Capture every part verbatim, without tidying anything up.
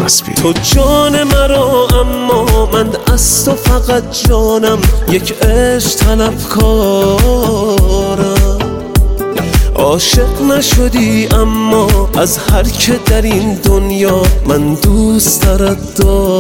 رسپی. تو جان مرا اما من از تو فقط جانم، یک عشق طلبکارم. عاشق نشدی اما از هر که در این دنیا من دوست دارد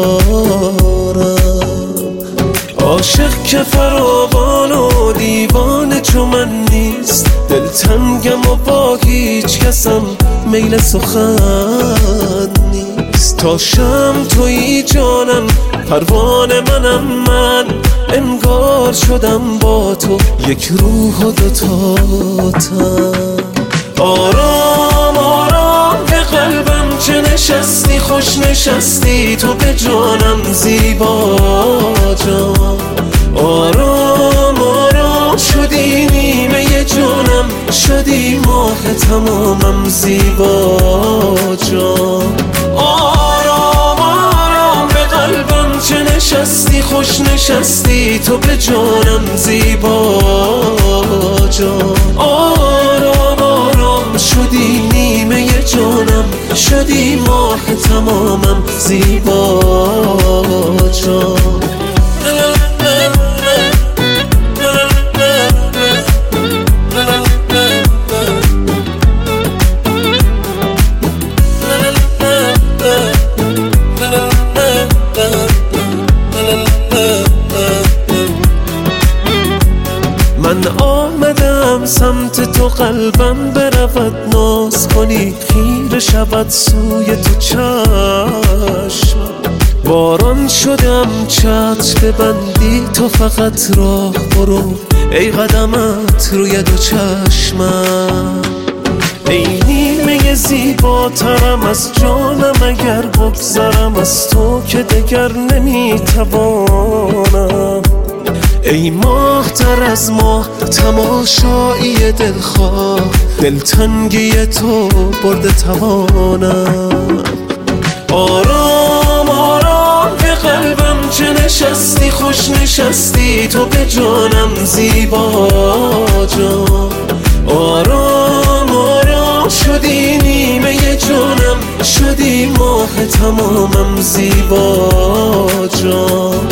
دارم. عاشق که فراوان و دیوانه چو من نیست، دلتنگم و با هیچ کسم میل سخن نیست. تا شم تویی جانم، پروانه منم من، انگار شدم با تو یک روح و دوتا تن. آرام آرام به قلبم چه نشستی، خوش نشستی تو به جانم زیبا جان. آرام آرام شدی نیمه جانم، شدی ماه تمامم زیبا جان. آرام آرام به قلبم چه نشستی، خوش نشستی تو به جانم زیبا جان. آرام آرام شدی نیمه جانم، شدی ماه تمامم زیبا جان. من آمدم سمت تو، قلبم برود ناز کنی، خیره شود سوی تو چشم. باران شدم چتر ببندی تو فقط راه برو، ای قدمت روی دو چشمم. ای نیمه زیباترم از جانم، اگر بگذرم از تو که دگر نمیتوانم. ای ماه تر از ماه تماشایی دلخواه، دلتنگی تو برده توانم. آرام آرام به قلبم چه نشستی، خوش نشستی تو به جانم زیبا جان. آرام آرام شدی نیمه جانم، شدی ماه تمامم زیبا جان.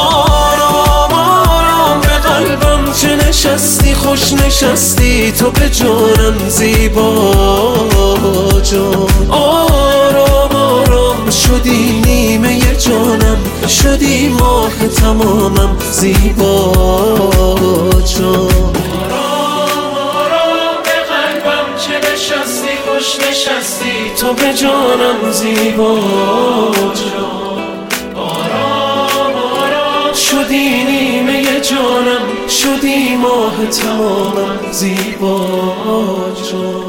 چه نشستی، خوش نشستی تو به جانم زیبا جان. آرام آرام شدی نیمه جانم، شدی ماه تمامم زیبا جان. آرام آرام به قلبم چه نشستی، خوش نشستی تو به جانم زیبا جان. آرام آرام شدی نیمه جانم، شدی ماه تمامم زیبا جان.